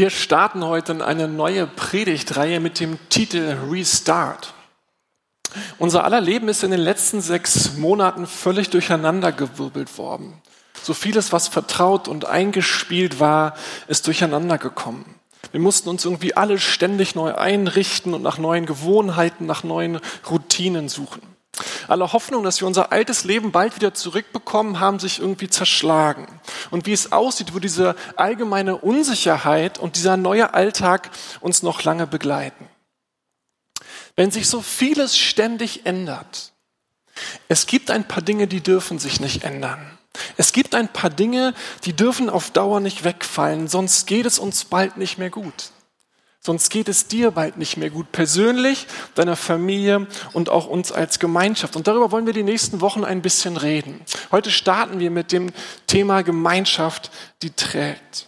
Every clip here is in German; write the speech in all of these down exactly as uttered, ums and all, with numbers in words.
Wir starten heute in eine neue Predigtreihe mit dem Titel Restart. Unser aller Leben ist in den letzten sechs Monaten völlig durcheinandergewirbelt worden. So vieles, was vertraut und eingespielt war, ist durcheinander gekommen. Wir mussten uns irgendwie alle ständig neu einrichten und nach neuen Gewohnheiten, nach neuen Routinen suchen. Alle Hoffnungen, dass wir unser altes Leben bald wieder zurückbekommen, haben sich irgendwie zerschlagen. Und wie es aussieht, wird diese allgemeine Unsicherheit und dieser neue Alltag uns noch lange begleiten. Wenn sich so vieles ständig ändert, es gibt ein paar Dinge, die dürfen sich nicht ändern. Es gibt ein paar Dinge, die dürfen auf Dauer nicht wegfallen, sonst geht es uns bald nicht mehr gut. Sonst geht es dir bald nicht mehr gut, persönlich, deiner Familie und auch uns als Gemeinschaft. Und darüber wollen wir die nächsten Wochen ein bisschen reden. Heute starten wir mit dem Thema Gemeinschaft, die trägt.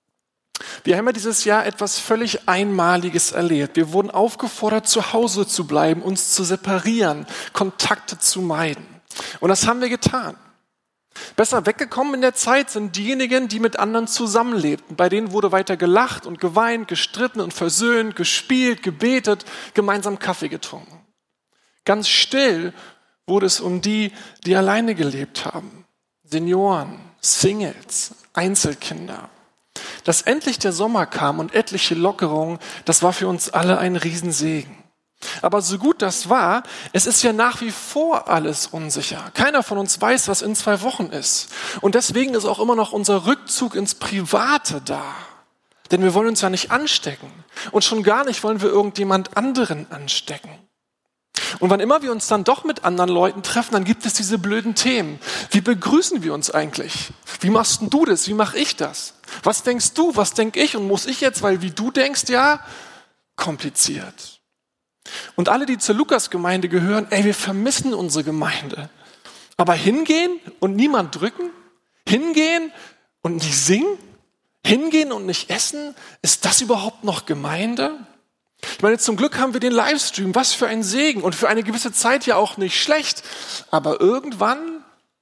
Wir haben ja dieses Jahr etwas völlig Einmaliges erlebt. Wir wurden aufgefordert, zu Hause zu bleiben, uns zu separieren, Kontakte zu meiden. Und das haben wir getan. Besser weggekommen in der Zeit sind diejenigen, die mit anderen zusammenlebten. Bei denen wurde weiter gelacht und geweint, gestritten und versöhnt, gespielt, gebetet, gemeinsam Kaffee getrunken. Ganz still wurde es um die, die alleine gelebt haben. Senioren, Singles, Einzelkinder. Dass endlich der Sommer kam und etliche Lockerungen, das war für uns alle ein Riesensegen. Aber so gut das war, es ist ja nach wie vor alles unsicher. Keiner von uns weiß, was in zwei Wochen ist. Und deswegen ist auch immer noch unser Rückzug ins Private da. Denn wir wollen uns ja nicht anstecken. Und schon gar nicht wollen wir irgendjemand anderen anstecken. Und wann immer wir uns dann doch mit anderen Leuten treffen, dann gibt es diese blöden Themen. Wie begrüßen wir uns eigentlich? Wie machst denn du das? Wie mache ich das? Was denkst du? Was denke ich? Und muss ich jetzt, weil wie du denkst, ja, kompliziert. Und alle, die zur Lukas-Gemeinde gehören, ey, wir vermissen unsere Gemeinde. Aber hingehen und niemand drücken? Hingehen und nicht singen? Hingehen und nicht essen? Ist das überhaupt noch Gemeinde? Ich meine, zum Glück haben wir den Livestream. Was für ein Segen. Und für eine gewisse Zeit ja auch nicht schlecht. Aber irgendwann,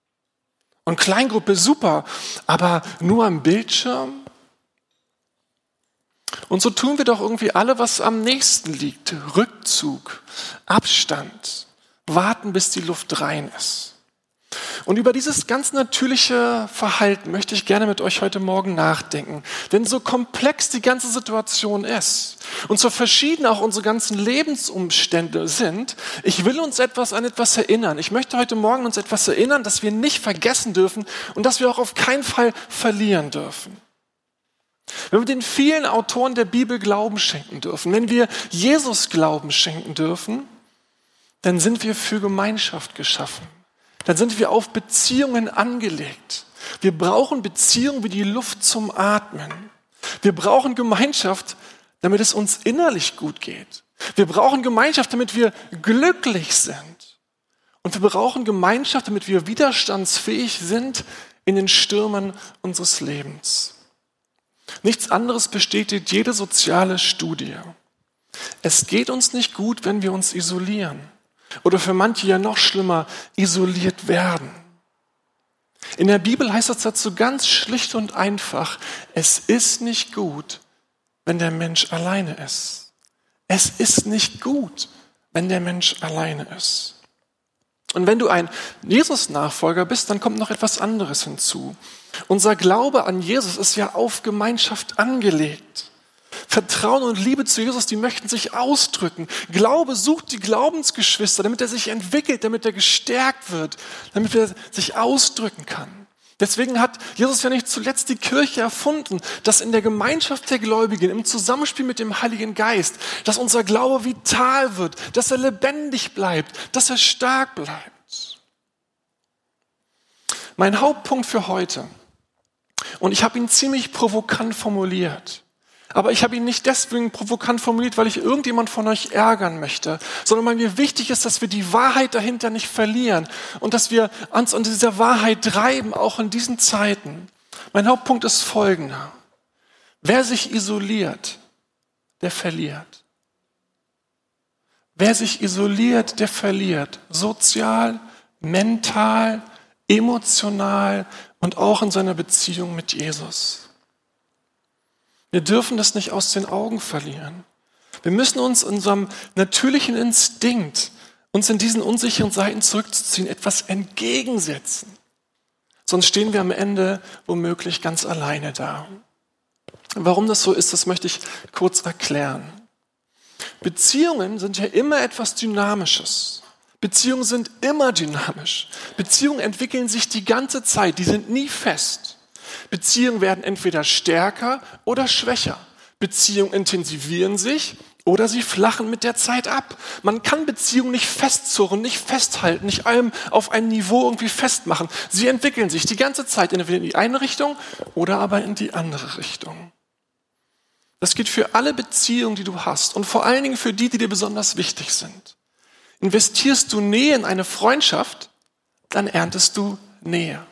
und Kleingruppe super, aber nur am Bildschirm? Und so tun wir doch irgendwie alle, was am nächsten liegt. Rückzug, Abstand, warten, bis die Luft rein ist. Und über dieses ganz natürliche Verhalten möchte ich gerne mit euch heute Morgen nachdenken. Denn so komplex die ganze Situation ist und so verschieden auch unsere ganzen Lebensumstände sind, ich will uns etwas an etwas erinnern. Ich möchte heute Morgen uns etwas erinnern, das wir nicht vergessen dürfen und das wir auch auf keinen Fall verlieren dürfen. Wenn wir den vielen Autoren der Bibel Glauben schenken dürfen, wenn wir Jesus Glauben schenken dürfen, dann sind wir für Gemeinschaft geschaffen. Dann sind wir auf Beziehungen angelegt. Wir brauchen Beziehungen wie die Luft zum Atmen. Wir brauchen Gemeinschaft, damit es uns innerlich gut geht. Wir brauchen Gemeinschaft, damit wir glücklich sind. Und wir brauchen Gemeinschaft, damit wir widerstandsfähig sind in den Stürmen unseres Lebens. Nichts anderes bestätigt jede soziale Studie. Es geht uns nicht gut, wenn wir uns isolieren. Oder für manche ja noch schlimmer, isoliert werden. In der Bibel heißt das dazu ganz schlicht und einfach, es ist nicht gut, wenn der Mensch alleine ist. Es ist nicht gut, wenn der Mensch alleine ist. Und wenn du ein Jesus-Nachfolger bist, dann kommt noch etwas anderes hinzu. Unser Glaube an Jesus ist ja auf Gemeinschaft angelegt. Vertrauen und Liebe zu Jesus, die möchten sich ausdrücken. Glaube sucht die Glaubensgeschwister, damit er sich entwickelt, damit er gestärkt wird, damit er sich ausdrücken kann. Deswegen hat Jesus ja nicht zuletzt die Kirche erfunden, dass in der Gemeinschaft der Gläubigen, im Zusammenspiel mit dem Heiligen Geist, dass unser Glaube vital wird, dass er lebendig bleibt, dass er stark bleibt. Mein Hauptpunkt für heute, und ich habe ihn ziemlich provokant formuliert, aber ich habe ihn nicht deswegen provokant formuliert, weil ich irgendjemand von euch ärgern möchte, sondern weil mir wichtig ist, dass wir die Wahrheit dahinter nicht verlieren und dass wir uns an dieser Wahrheit treiben, auch in diesen Zeiten. Mein Hauptpunkt ist folgender. Wer sich isoliert, der verliert. Wer sich isoliert, der verliert. Sozial, mental, emotional und auch in seiner Beziehung mit Jesus. Wir dürfen das nicht aus den Augen verlieren. Wir müssen uns unserem natürlichen Instinkt, uns in diesen unsicheren Seiten zurückzuziehen, etwas entgegensetzen. Sonst stehen wir am Ende womöglich ganz alleine da. Warum das so ist, das möchte ich kurz erklären. Beziehungen sind ja immer etwas Dynamisches. Beziehungen sind immer dynamisch. Beziehungen entwickeln sich die ganze Zeit, die sind nie fest. Beziehungen werden entweder stärker oder schwächer. Beziehungen intensivieren sich oder sie flachen mit der Zeit ab. Man kann Beziehungen nicht festzurren, nicht festhalten, nicht allem auf ein Niveau irgendwie festmachen. Sie entwickeln sich die ganze Zeit entweder in die eine Richtung oder aber in die andere Richtung. Das gilt für alle Beziehungen, die du hast und vor allen Dingen für die, die dir besonders wichtig sind. Investierst du Nähe in eine Freundschaft, dann erntest du Nähe.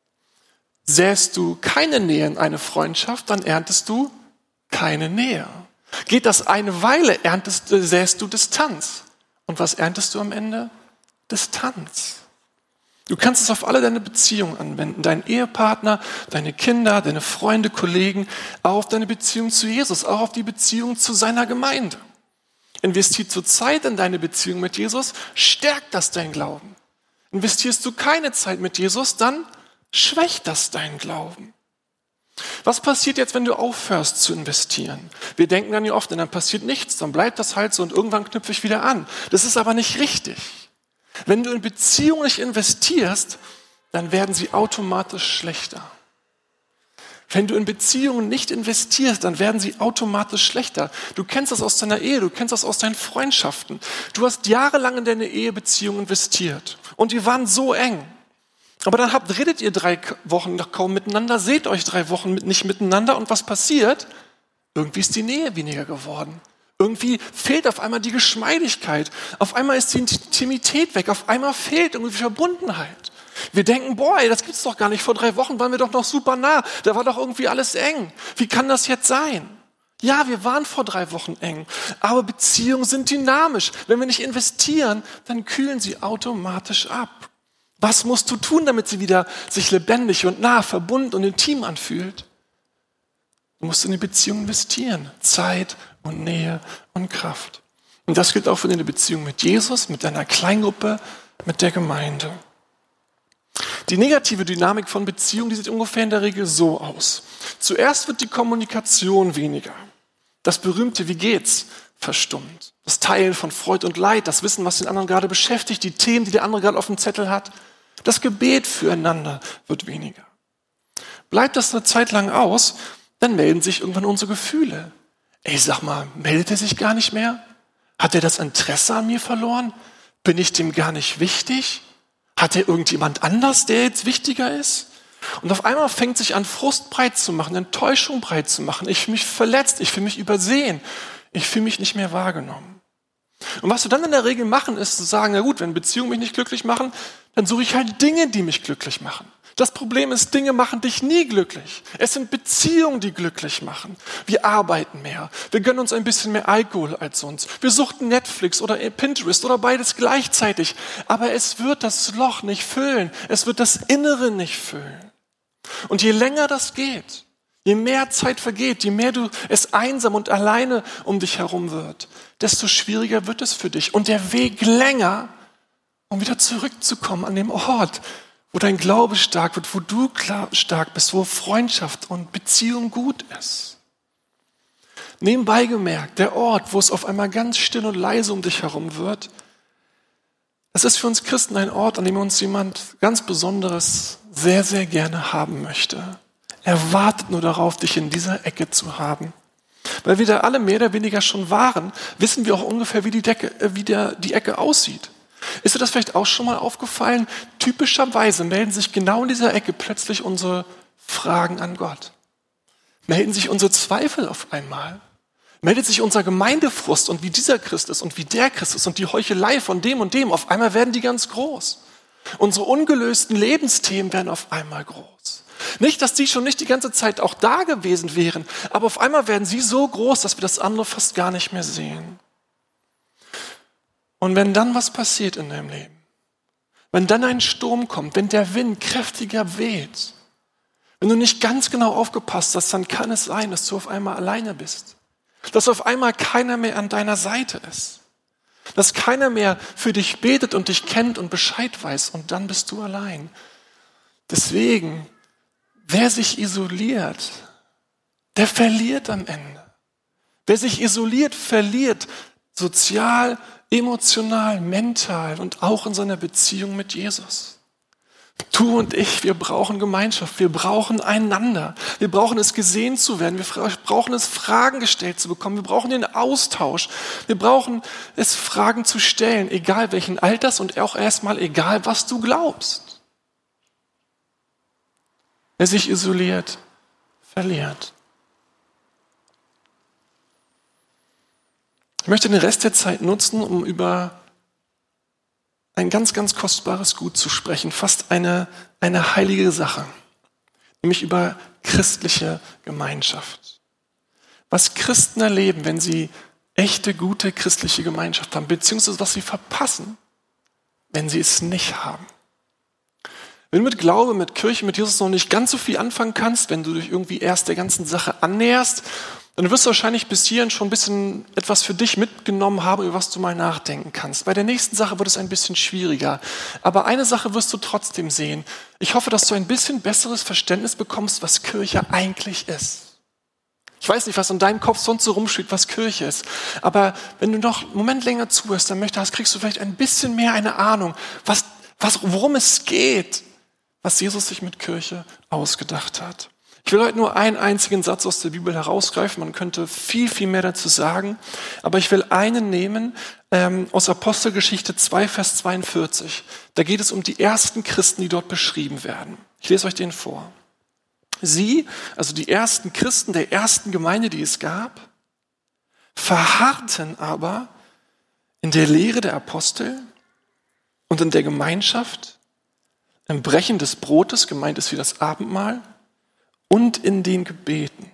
Säst du keine Nähe in eine Freundschaft, dann erntest du keine Nähe. Geht das eine Weile, erntest, säst du Distanz. Und was erntest du am Ende? Distanz. Du kannst es auf alle deine Beziehungen anwenden, deinen Ehepartner, deine Kinder, deine Freunde, Kollegen, auch auf deine Beziehung zu Jesus, auch auf die Beziehung zu seiner Gemeinde. Investierst du Zeit in deine Beziehung mit Jesus, stärkt das dein Glauben. Investierst du keine Zeit mit Jesus, dann schwächt das deinen Glauben. Was passiert jetzt, wenn du aufhörst zu investieren? Wir denken dann ja oft, dann passiert nichts, dann bleibt das halt so und irgendwann knüpfe ich wieder an. Das ist aber nicht richtig. Wenn du in Beziehungen nicht investierst, dann werden sie automatisch schlechter. Wenn du in Beziehungen nicht investierst, dann werden sie automatisch schlechter. Du kennst das aus deiner Ehe, du kennst das aus deinen Freundschaften. Du hast jahrelang in deine Ehebeziehung investiert und die waren so eng. Aber dann habt, redet ihr drei Wochen noch kaum miteinander, seht euch drei Wochen nicht miteinander und was passiert? Irgendwie ist die Nähe weniger geworden. Irgendwie fehlt auf einmal die Geschmeidigkeit. Auf einmal ist die Intimität weg. Auf einmal fehlt irgendwie Verbundenheit. Wir denken, boah, ey, das gibt's doch gar nicht. Vor drei Wochen waren wir doch noch super nah. Da war doch irgendwie alles eng. Wie kann das jetzt sein? Ja, wir waren vor drei Wochen eng. Aber Beziehungen sind dynamisch. Wenn wir nicht investieren, dann kühlen sie automatisch ab. Was musst du tun, damit sie wieder sich lebendig und nah, verbunden und intim anfühlt? Du musst in die Beziehung investieren. Zeit und Nähe und Kraft. Und das gilt auch für deine Beziehung mit Jesus, mit deiner Kleingruppe, mit der Gemeinde. Die negative Dynamik von Beziehungen, die sieht ungefähr in der Regel so aus. Zuerst wird die Kommunikation weniger. Das berühmte Wie geht's verstummt. Das Teilen von Freude und Leid, das Wissen, was den anderen gerade beschäftigt, die Themen, die der andere gerade auf dem Zettel hat. Das Gebet füreinander wird weniger. Bleibt das eine Zeit lang aus, dann melden sich irgendwann unsere Gefühle. Ey, sag mal, meldet er sich gar nicht mehr? Hat er das Interesse an mir verloren? Bin ich dem gar nicht wichtig? Hat er irgendjemand anders, der jetzt wichtiger ist? Und auf einmal fängt sich an, Frust breit zu machen, Enttäuschung breit zu machen. Ich fühle mich verletzt, ich fühle mich übersehen, ich fühle mich nicht mehr wahrgenommen. Und was wir dann in der Regel machen, ist zu sagen, na gut, wenn Beziehungen mich nicht glücklich machen, dann suche ich halt Dinge, die mich glücklich machen. Das Problem ist, Dinge machen dich nie glücklich. Es sind Beziehungen, die glücklich machen. Wir arbeiten mehr. Wir gönnen uns ein bisschen mehr Alkohol als sonst. Wir suchten Netflix oder Pinterest oder beides gleichzeitig. Aber es wird das Loch nicht füllen. Es wird das Innere nicht füllen. Und je länger das geht, je mehr Zeit vergeht, je mehr du es einsam und alleine um dich herum wird, desto schwieriger wird es für dich. Und der Weg länger, um wieder zurückzukommen an dem Ort, wo dein Glaube stark wird, wo du stark bist, wo Freundschaft und Beziehung gut ist. Nebenbei gemerkt, der Ort, wo es auf einmal ganz still und leise um dich herum wird, das ist für uns Christen ein Ort, an dem uns jemand ganz Besonderes sehr, sehr gerne haben möchte. Er wartet nur darauf, dich in dieser Ecke zu haben. Weil wir da alle mehr oder weniger schon waren, wissen wir auch ungefähr, wie die, Decke, wie der, die Ecke aussieht. Ist dir das vielleicht auch schon mal aufgefallen? Typischerweise melden sich genau in dieser Ecke plötzlich unsere Fragen an Gott. Melden sich unsere Zweifel auf einmal. Meldet sich unser Gemeindefrust und wie dieser Christ ist und wie der Christ ist und die Heuchelei von dem und dem. Auf einmal werden die ganz groß. Unsere ungelösten Lebensthemen werden auf einmal groß. Nicht, dass die schon nicht die ganze Zeit auch da gewesen wären, aber auf einmal werden sie so groß, dass wir das andere fast gar nicht mehr sehen. Und wenn dann was passiert in deinem Leben, wenn dann ein Sturm kommt, wenn der Wind kräftiger weht, Wenn du nicht ganz genau aufgepasst hast, dann kann es sein, dass du auf einmal alleine bist. Dass auf einmal keiner mehr an deiner Seite ist. Dass keiner mehr für dich betet und dich kennt und Bescheid weiß und dann bist du allein. Deswegen, wer sich isoliert, der verliert am Ende. Wer sich isoliert, verliert sozial, emotional, mental und auch in seiner Beziehung mit Jesus. Du und ich, wir brauchen Gemeinschaft, wir brauchen einander, wir brauchen es gesehen zu werden, wir brauchen es Fragen gestellt zu bekommen, wir brauchen den Austausch, wir brauchen es Fragen zu stellen, egal welchen Alters und auch erstmal egal, was du glaubst. Wer sich isoliert, verliert. Ich möchte den Rest der Zeit nutzen, um über ein ganz, ganz kostbares Gut zu sprechen, fast eine, eine heilige Sache, nämlich über christliche Gemeinschaft. Was Christen erleben, wenn sie echte, gute christliche Gemeinschaft haben, beziehungsweise was sie verpassen, wenn sie es nicht haben. Wenn du mit Glaube, mit Kirche, mit Jesus noch nicht ganz so viel anfangen kannst, wenn du dich irgendwie erst der ganzen Sache annäherst, dann wirst du wahrscheinlich bis hierhin schon ein bisschen etwas für dich mitgenommen haben, über was du mal nachdenken kannst. Bei der nächsten Sache wird es ein bisschen schwieriger. Aber eine Sache wirst du trotzdem sehen. Ich hoffe, dass du ein bisschen besseres Verständnis bekommst, was Kirche eigentlich ist. Ich weiß nicht, was in deinem Kopf sonst so rumschwebt, was Kirche ist. Aber wenn du noch einen Moment länger zuhörst, dann möchtest, kriegst du vielleicht ein bisschen mehr eine Ahnung, was, was, worum es geht, was Jesus sich mit Kirche ausgedacht hat. Ich will heute nur einen einzigen Satz aus der Bibel herausgreifen. Man könnte viel, viel mehr dazu sagen. Aber ich will einen nehmen ähm, aus Apostelgeschichte zwei, Vers zweiundvierzig. Da geht es um die ersten Christen, die dort beschrieben werden. Ich lese euch den vor. Sie, also die ersten Christen der ersten Gemeinde, die es gab, verharrten aber in der Lehre der Apostel und in der Gemeinschaft, im Brechen des Brotes, gemeint ist wie das Abendmahl, und in den Gebeten.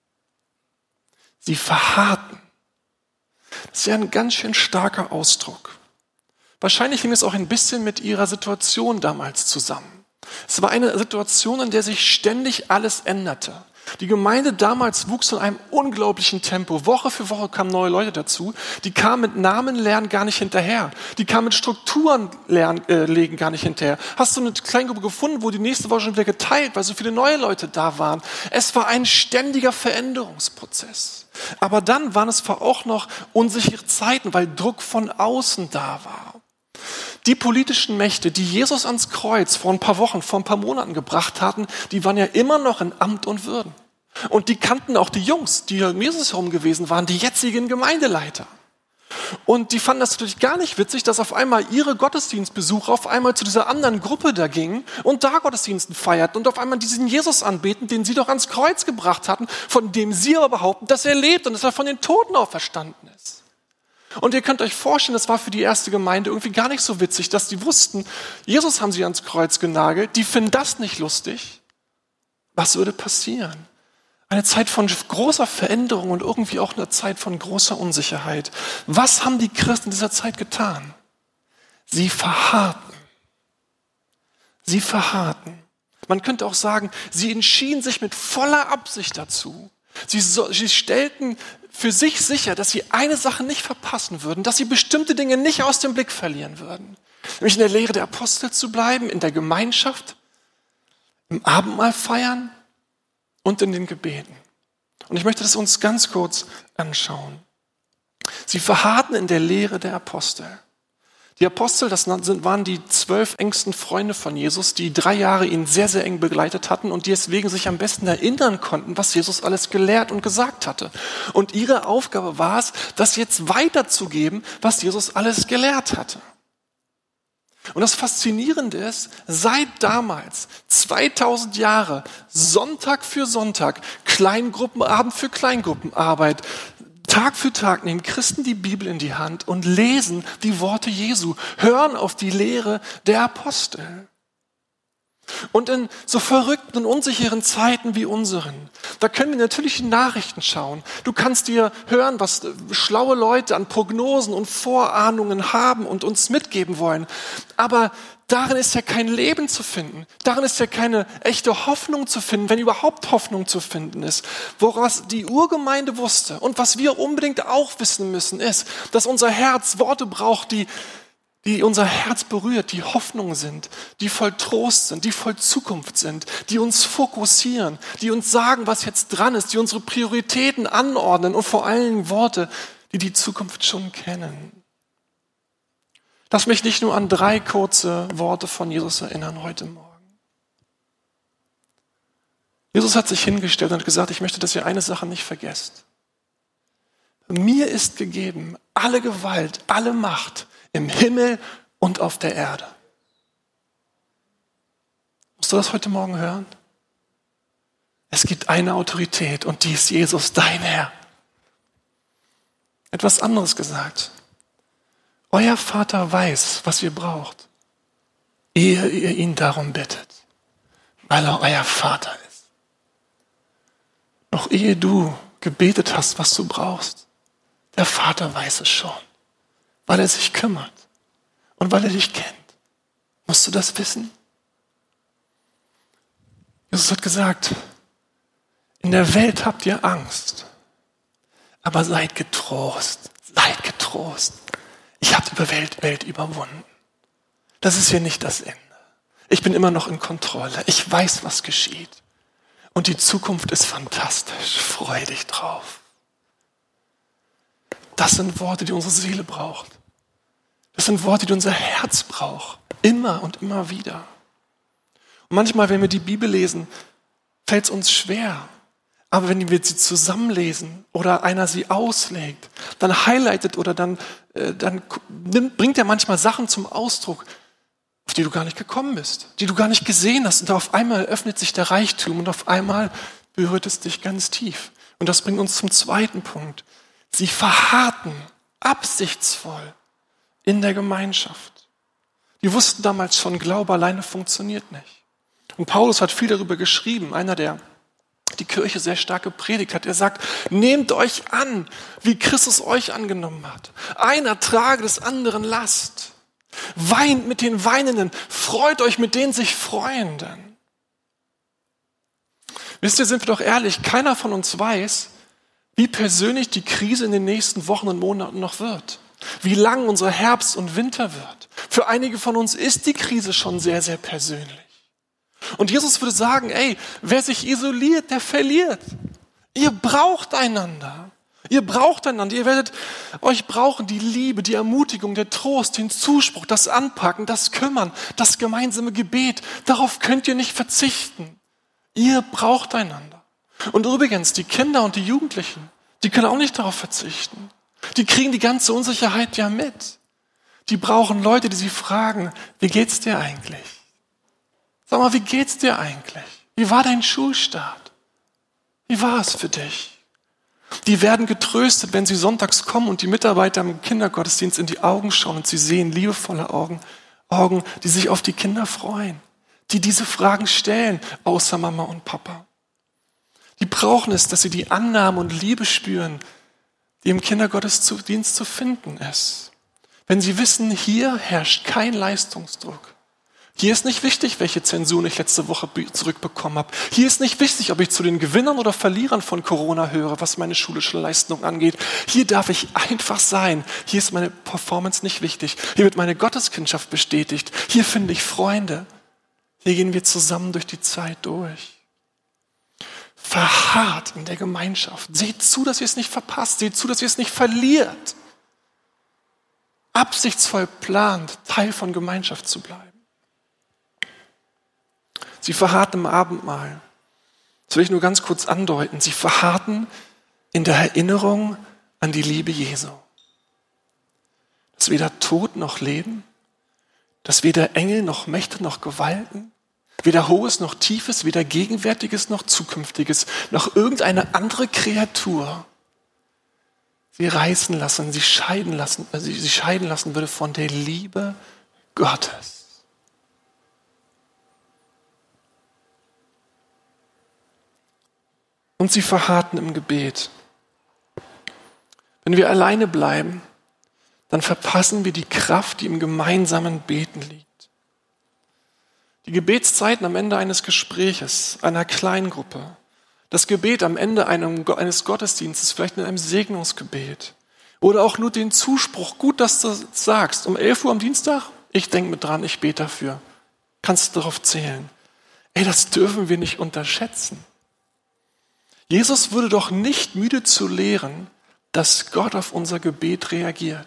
Sie verharrten. Das ist ja ein ganz schön starker Ausdruck. Wahrscheinlich hing es auch ein bisschen mit ihrer Situation damals zusammen. Es war eine Situation, in der sich ständig alles änderte. Die Gemeinde damals wuchs in einem unglaublichen Tempo. Woche für Woche kamen neue Leute dazu. Die kamen mit Namenlernen gar nicht hinterher. Die kamen mit Strukturen lernen, äh, legen gar nicht hinterher. Hast du eine Kleingruppe gefunden, wo die nächste Woche schon wieder geteilt, weil so viele neue Leute da waren? Es war ein ständiger Veränderungsprozess. Aber dann waren es auch noch unsichere Zeiten, weil Druck von außen da war. Die politischen Mächte, die Jesus ans Kreuz vor ein paar Wochen, vor ein paar Monaten gebracht hatten, die waren ja immer noch in Amt und Würden. Und die kannten auch die Jungs, die um Jesus herum gewesen waren, die jetzigen Gemeindeleiter. Und die fanden das natürlich gar nicht witzig, dass auf einmal ihre Gottesdienstbesucher auf einmal zu dieser anderen Gruppe da gingen und da Gottesdiensten feierten und auf einmal diesen Jesus anbeten, den sie doch ans Kreuz gebracht hatten, von dem sie aber behaupten, dass er lebt und dass er von den Toten auferstanden ist. Und ihr könnt euch vorstellen, das war für die erste Gemeinde irgendwie gar nicht so witzig, dass die wussten, Jesus haben sie ans Kreuz genagelt, die finden das nicht lustig. Was würde passieren? Eine Zeit von großer Veränderung und irgendwie auch eine Zeit von großer Unsicherheit. Was haben die Christen in dieser Zeit getan? Sie verharrten. Sie verharrten. Man könnte auch sagen, sie entschieden sich mit voller Absicht dazu. Sie, so, sie stellten für sich sicher, dass sie eine Sache nicht verpassen würden, dass sie bestimmte Dinge nicht aus dem Blick verlieren würden. Nämlich in der Lehre der Apostel zu bleiben, in der Gemeinschaft, im Abendmahl feiern und in den Gebeten. Und ich möchte das uns ganz kurz anschauen. Sie verharrten in der Lehre der Apostel. Die Apostel, das waren die zwölf engsten Freunde von Jesus, die drei Jahre ihn sehr, sehr eng begleitet hatten und die deswegen sich am besten erinnern konnten, was Jesus alles gelehrt und gesagt hatte. Und ihre Aufgabe war es, das jetzt weiterzugeben, was Jesus alles gelehrt hatte. Und das Faszinierende ist, seit damals, zweitausend Jahre, Sonntag für Sonntag, Kleingruppenabend für Kleingruppenarbeit, Tag für Tag nehmen Christen die Bibel in die Hand und lesen die Worte Jesu, hören auf die Lehre der Apostel. Und in so verrückten und unsicheren Zeiten wie unseren, da können wir natürlich in Nachrichten schauen. Du kannst dir hören, was schlaue Leute an Prognosen und Vorahnungen haben und uns mitgeben wollen. Aber Darin ist ja kein Leben zu finden. Darin ist ja keine echte Hoffnung zu finden, wenn überhaupt Hoffnung zu finden ist. Woraus die Urgemeinde wusste und was wir unbedingt auch wissen müssen, ist, dass unser Herz Worte braucht, die, die unser Herz berührt, die Hoffnung sind, die voll Trost sind, die voll Zukunft sind, die uns fokussieren, die uns sagen, was jetzt dran ist, die unsere Prioritäten anordnen und vor allem Worte, die die Zukunft schon kennen. Lass mich nicht nur an drei kurze Worte von Jesus erinnern heute Morgen. Jesus hat sich hingestellt und gesagt, ich möchte, dass ihr eine Sache nicht vergesst. Mir ist gegeben alle Gewalt, alle Macht im Himmel und auf der Erde. Musst du das heute Morgen hören? Es gibt eine Autorität und die ist Jesus, dein Herr. Etwas anderes gesagt. Euer Vater weiß, was ihr braucht, ehe ihr ihn darum bittet, weil er euer Vater ist. Noch ehe du gebetet hast, was du brauchst, der Vater weiß es schon, weil er sich kümmert und weil er dich kennt. Musst du das wissen? Jesus hat gesagt, in der Welt habt ihr Angst, aber seid getrost, seid getrost. Ich habe die Welt, Welt überwunden. Das ist hier nicht das Ende. Ich bin immer noch in Kontrolle. Ich weiß, was geschieht. Und die Zukunft ist fantastisch. Freu dich drauf. Das sind Worte, die unsere Seele braucht. Das sind Worte, die unser Herz braucht. Immer und immer wieder. Und manchmal, wenn wir die Bibel lesen, fällt es uns schwer. Aber wenn wir sie zusammenlesen oder einer sie auslegt, dann highlightet oder dann, äh, dann nimmt, bringt er manchmal Sachen zum Ausdruck, auf die du gar nicht gekommen bist, die du gar nicht gesehen hast. Und auf einmal öffnet sich der Reichtum und auf einmal berührt es dich ganz tief. Und das bringt uns zum zweiten Punkt. Sie verharrten absichtsvoll in der Gemeinschaft. Die wussten damals schon, Glaube alleine funktioniert nicht. Und Paulus hat viel darüber geschrieben, einer der die Kirche sehr stark gepredigt hat. Er sagt, nehmt euch an, wie Christus euch angenommen hat. Einer trage des anderen Last. Weint mit den Weinenden, freut euch mit den sich Freuenden. Wisst ihr, sind wir doch ehrlich, keiner von uns weiß, wie persönlich die Krise in den nächsten Wochen und Monaten noch wird. Wie lang unser Herbst und Winter wird. Für einige von uns ist die Krise schon sehr, sehr persönlich. Und Jesus würde sagen, ey, wer sich isoliert, der verliert. Ihr braucht einander. Ihr braucht einander. Ihr werdet euch brauchen, die Liebe, die Ermutigung, der Trost, den Zuspruch, das Anpacken, das Kümmern, das gemeinsame Gebet. Darauf könnt ihr nicht verzichten. Ihr braucht einander. Und übrigens, die Kinder und die Jugendlichen, die können auch nicht darauf verzichten. Die kriegen die ganze Unsicherheit ja mit. Die brauchen Leute, die sie fragen, wie geht's dir eigentlich? Sag mal, wie geht's dir eigentlich? Wie war dein Schulstart? Wie war es für dich? Die werden getröstet, wenn sie sonntags kommen und die Mitarbeiter im Kindergottesdienst in die Augen schauen und sie sehen liebevolle Augen, Augen, die sich auf die Kinder freuen, die diese Fragen stellen, außer Mama und Papa. Die brauchen es, dass sie die Annahme und Liebe spüren, die im Kindergottesdienst zu finden ist. Wenn sie wissen, hier herrscht kein Leistungsdruck. Hier ist nicht wichtig, welche Zensur ich letzte Woche zurückbekommen habe. Hier ist nicht wichtig, ob ich zu den Gewinnern oder Verlierern von Corona höre, was meine schulische Leistung angeht. Hier darf ich einfach sein. Hier ist meine Performance nicht wichtig. Hier wird meine Gotteskindschaft bestätigt. Hier finde ich Freunde. Hier gehen wir zusammen durch die Zeit durch. Verharrt in der Gemeinschaft. Seht zu, dass ihr es nicht verpasst. Seht zu, dass ihr es nicht verliert. Absichtsvoll plant, Teil von Gemeinschaft zu bleiben. Sie verharrten im Abendmahl. Das will ich nur ganz kurz andeuten. Sie verharrten in der Erinnerung an die Liebe Jesu. Dass weder Tod noch Leben, dass weder Engel noch Mächte noch Gewalten, weder Hohes noch Tiefes, weder Gegenwärtiges noch Zukünftiges, noch irgendeine andere Kreatur sie reißen lassen, sie scheiden lassen, äh, sie, sie scheiden lassen würde von der Liebe Gottes. Und sie verharrten im Gebet. Wenn wir alleine bleiben, dann verpassen wir die Kraft, die im gemeinsamen Beten liegt. Die Gebetszeiten am Ende eines Gespräches, einer Kleingruppe. Das Gebet am Ende eines Gottesdienstes, vielleicht mit einem Segnungsgebet. Oder auch nur den Zuspruch, gut, dass du das sagst. Um elf Uhr am Dienstag, ich denke mit dran, ich bete dafür. Kannst du darauf zählen. Ey, das dürfen wir nicht unterschätzen. Jesus wurde doch nicht müde zu lehren, dass Gott auf unser Gebet reagiert.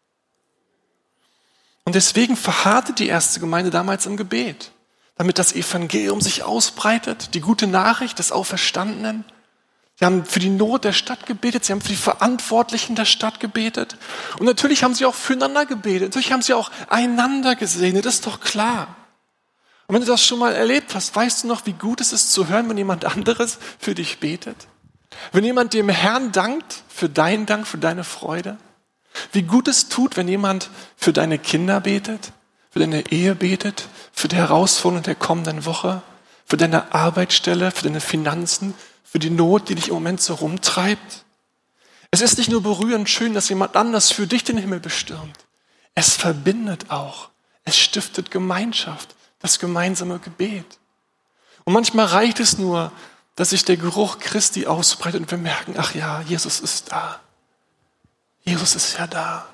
Und deswegen verharrte die erste Gemeinde damals im Gebet, damit das Evangelium sich ausbreitet, die gute Nachricht des Auferstandenen. Sie haben für die Not der Stadt gebetet, sie haben für die Verantwortlichen der Stadt gebetet. Und natürlich haben sie auch füreinander gebetet, natürlich haben sie auch einander gesegnet, das ist doch klar. Und wenn du das schon mal erlebt hast, weißt du noch, wie gut es ist zu hören, wenn jemand anderes für dich betet? Wenn jemand dem Herrn dankt für deinen Dank, für deine Freude? Wie gut es tut, wenn jemand für deine Kinder betet, für deine Ehe betet, für die Herausforderungen der kommenden Woche, für deine Arbeitsstelle, für deine Finanzen, für die Not, die dich im Moment so rumtreibt? Es ist nicht nur berührend schön, dass jemand anders für dich den Himmel bestürmt. Es verbindet auch. Es stiftet Gemeinschaft, das gemeinsame Gebet. Und manchmal reicht es nur, dass sich der Geruch Christi ausbreitet und wir merken, ach ja, Jesus ist da. Jesus ist ja da.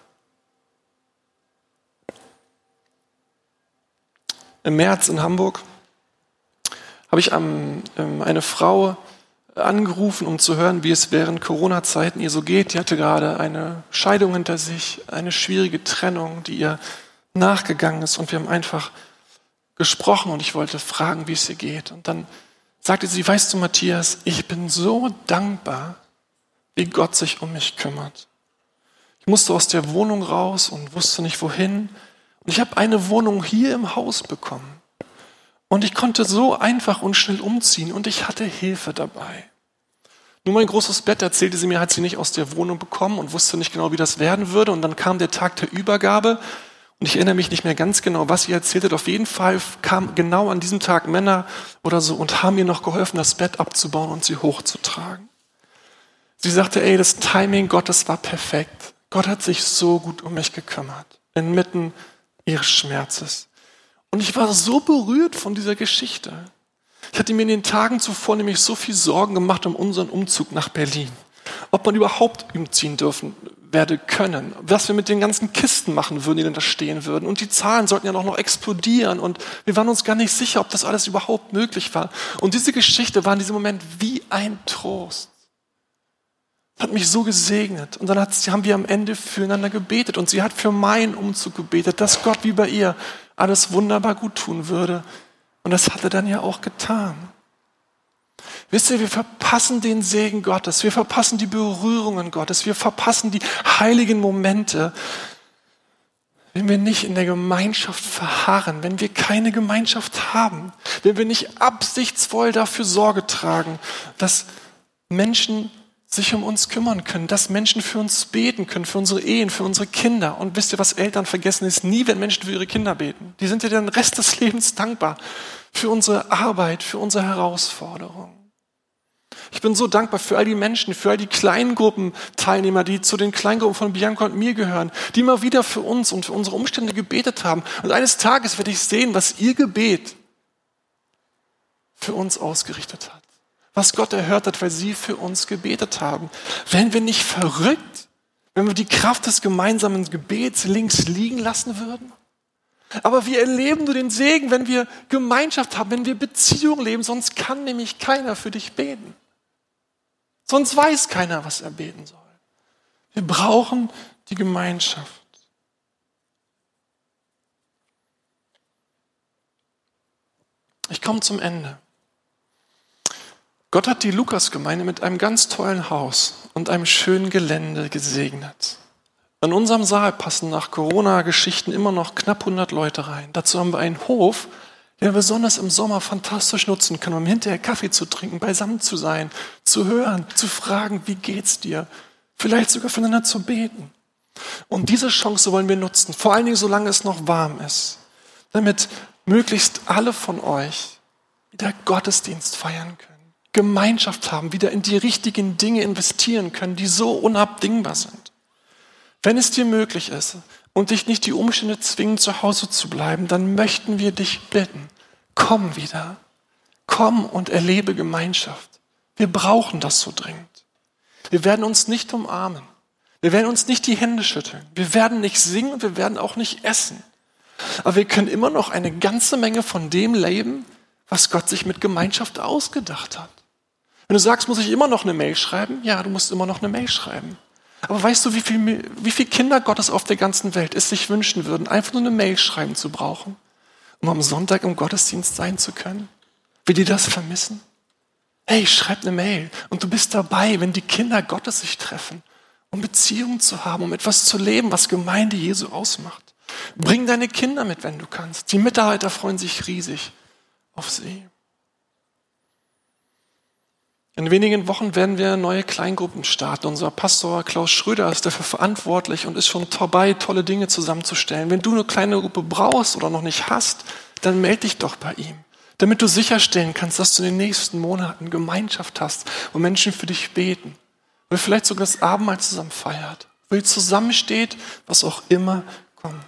Im März in Hamburg habe ich ähm, eine Frau angerufen, um zu hören, wie es während Corona-Zeiten ihr so geht. Die hatte gerade eine Scheidung hinter sich, eine schwierige Trennung, die ihr nachgegangen ist. Und wir haben einfach gesprochen und ich wollte fragen, wie es ihr geht. Und dann sagte sie, weißt du, Matthias, ich bin so dankbar, wie Gott sich um mich kümmert. Ich musste aus der Wohnung raus und wusste nicht wohin. Und ich habe eine Wohnung hier im Haus bekommen. Und ich konnte so einfach und schnell umziehen und ich hatte Hilfe dabei. Nur mein großes Bett, erzählte sie mir, hat sie nicht aus der Wohnung bekommen und wusste nicht genau, wie das werden würde. Und dann kam der Tag der Übergabe und ich erinnere mich nicht mehr ganz genau, was sie erzählt hat. Auf jeden Fall kamen genau an diesem Tag Männer oder so und haben mir noch geholfen, das Bett abzubauen und sie hochzutragen. Sie sagte, ey, das Timing Gottes war perfekt. Gott hat sich so gut um mich gekümmert, inmitten ihres Schmerzes. Und ich war so berührt von dieser Geschichte. Ich hatte mir in den Tagen zuvor nämlich so viel Sorgen gemacht um unseren Umzug nach Berlin. Ob man überhaupt umziehen dürfen werde können. Was wir mit den ganzen Kisten machen würden, die dann da stehen würden. Und die Zahlen sollten ja noch, noch explodieren. Und wir waren uns gar nicht sicher, ob das alles überhaupt möglich war. Und diese Geschichte war in diesem Moment wie ein Trost. Hat mich so gesegnet. Und dann hat, haben wir am Ende füreinander gebetet. Und sie hat für meinen Umzug gebetet, dass Gott wie bei ihr alles wunderbar gut tun würde. Und das hat er dann ja auch getan. Wisst ihr, wir verpassen den Segen Gottes. Wir verpassen die Berührungen Gottes. Wir verpassen die heiligen Momente, wenn wir nicht in der Gemeinschaft verharren, wenn wir keine Gemeinschaft haben, wenn wir nicht absichtsvoll dafür Sorge tragen, dass Menschen sich um uns kümmern können, dass Menschen für uns beten können, für unsere Ehen, für unsere Kinder. Und wisst ihr, was Eltern vergessen ist? Nie, wenn Menschen für ihre Kinder beten. Die sind ja den Rest des Lebens dankbar für unsere Arbeit, für unsere Herausforderungen. Ich bin so dankbar für all die Menschen, für all die Kleingruppenteilnehmer, die zu den Kleingruppen von Bianca und mir gehören, die immer wieder für uns und für unsere Umstände gebetet haben. Und eines Tages werde ich sehen, was ihr Gebet für uns ausgerichtet hat. Was Gott erhört hat, weil sie für uns gebetet haben. Wären wir nicht verrückt, wenn wir die Kraft des gemeinsamen Gebets links liegen lassen würden? Aber wir erleben nur den Segen, wenn wir Gemeinschaft haben, wenn wir Beziehung leben, sonst kann nämlich keiner für dich beten. Sonst weiß keiner, was er beten soll. Wir brauchen die Gemeinschaft. Ich komme zum Ende. Gott hat die Lukasgemeinde mit einem ganz tollen Haus und einem schönen Gelände gesegnet. In unserem Saal passen nach Corona-Geschichten immer noch knapp hundert Leute rein. Dazu haben wir einen Hof, den wir besonders im Sommer fantastisch nutzen können, um hinterher Kaffee zu trinken, beisammen zu sein, zu hören, zu fragen, wie geht's dir? Vielleicht sogar füreinander zu beten. Und diese Chance wollen wir nutzen, vor allen Dingen solange es noch warm ist, damit möglichst alle von euch wieder Gottesdienst feiern können. Gemeinschaft haben, wieder in die richtigen Dinge investieren können, die so unabdingbar sind. Wenn es dir möglich ist und dich nicht die Umstände zwingen, zu Hause zu bleiben, dann möchten wir dich bitten, komm wieder. Komm und erlebe Gemeinschaft. Wir brauchen das so dringend. Wir werden uns nicht umarmen. Wir werden uns nicht die Hände schütteln. Wir werden nicht singen und wir werden auch nicht essen. Aber wir können immer noch eine ganze Menge von dem leben, was Gott sich mit Gemeinschaft ausgedacht hat. Wenn du sagst, muss ich immer noch eine Mail schreiben? Ja, du musst immer noch eine Mail schreiben. Aber weißt du, wie viel, wie viele Kinder Gottes auf der ganzen Welt es sich wünschen würden, einfach nur eine Mail schreiben zu brauchen, um am Sonntag im Gottesdienst sein zu können? Wie die das vermissen? Hey, schreib eine Mail und du bist dabei, wenn die Kinder Gottes sich treffen, um Beziehungen zu haben, um etwas zu leben, was Gemeinde Jesu ausmacht. Bring deine Kinder mit, wenn du kannst. Die Mitarbeiter freuen sich riesig auf sie. In wenigen Wochen werden wir neue Kleingruppen starten. Unser Pastor Klaus Schröder ist dafür verantwortlich und ist schon dabei, tolle Dinge zusammenzustellen. Wenn du eine kleine Gruppe brauchst oder noch nicht hast, dann melde dich doch bei ihm, damit du sicherstellen kannst, dass du in den nächsten Monaten Gemeinschaft hast, wo Menschen für dich beten, wo ihr vielleicht sogar das Abendmahl zusammen feiert, wo ihr zusammensteht, was auch immer kommt.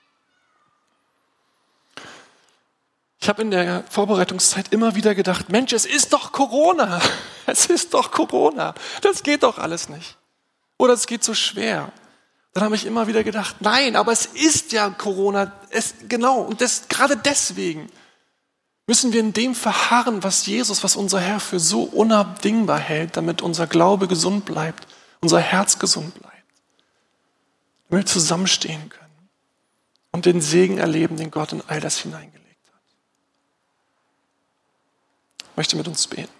Ich habe in der Vorbereitungszeit immer wieder gedacht, Mensch, es ist doch Corona. Es ist doch Corona. Das geht doch alles nicht. Oder es geht so schwer. Dann habe ich immer wieder gedacht, nein, aber es ist ja Corona. Es, genau, und das, gerade deswegen müssen wir in dem verharren, was Jesus, was unser Herr für so unabdingbar hält, damit unser Glaube gesund bleibt, unser Herz gesund bleibt. Damit wir zusammenstehen können und den Segen erleben, den Gott in all das hineingelegt hat. Ich möchte mit uns beten.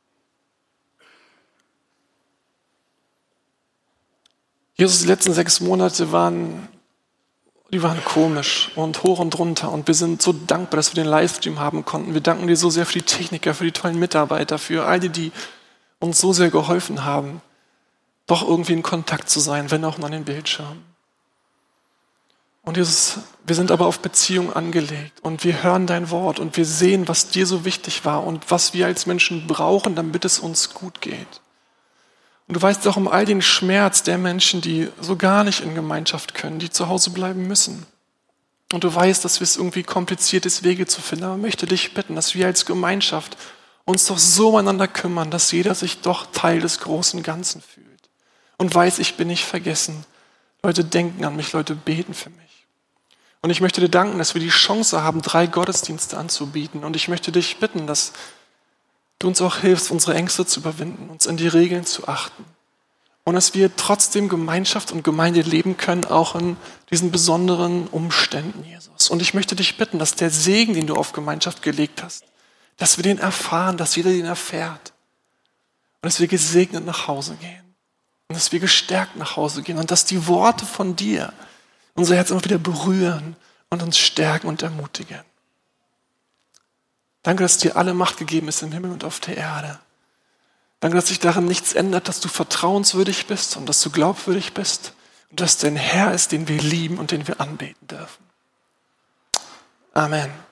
Jesus, die letzten sechs Monate waren, die waren komisch und hoch und runter. Und wir sind so dankbar, dass wir den Livestream haben konnten. Wir danken dir so sehr für die Techniker, für die tollen Mitarbeiter, für all die, die uns so sehr geholfen haben, doch irgendwie in Kontakt zu sein, wenn auch nur an den Bildschirmen. Und Jesus, wir sind aber auf Beziehung angelegt und wir hören dein Wort und wir sehen, was dir so wichtig war und was wir als Menschen brauchen, damit es uns gut geht. Und du weißt auch um all den Schmerz der Menschen, die so gar nicht in Gemeinschaft können, die zu Hause bleiben müssen. Und du weißt, dass es irgendwie kompliziert ist, Wege zu finden, aber ich möchte dich bitten, dass wir als Gemeinschaft uns doch so umeinander kümmern, dass jeder sich doch Teil des großen Ganzen fühlt und weiß, ich bin nicht vergessen. Leute denken an mich, Leute beten für mich. Und ich möchte dir danken, dass wir die Chance haben, drei Gottesdienste anzubieten. Und ich möchte dich bitten, dass du uns auch hilfst, unsere Ängste zu überwinden, uns an die Regeln zu achten. Und dass wir trotzdem Gemeinschaft und Gemeinde leben können, auch in diesen besonderen Umständen, Jesus. Und ich möchte dich bitten, dass der Segen, den du auf Gemeinschaft gelegt hast, dass wir den erfahren, dass jeder den erfährt. Und dass wir gesegnet nach Hause gehen. Und dass wir gestärkt nach Hause gehen. Und dass die Worte von dir unser Herz immer wieder berühren und uns stärken und ermutigen. Danke, dass dir alle Macht gegeben ist im Himmel und auf der Erde. Danke, dass sich daran nichts ändert, dass du vertrauenswürdig bist und dass du glaubwürdig bist und dass dein Herr ist, den wir lieben und den wir anbeten dürfen. Amen.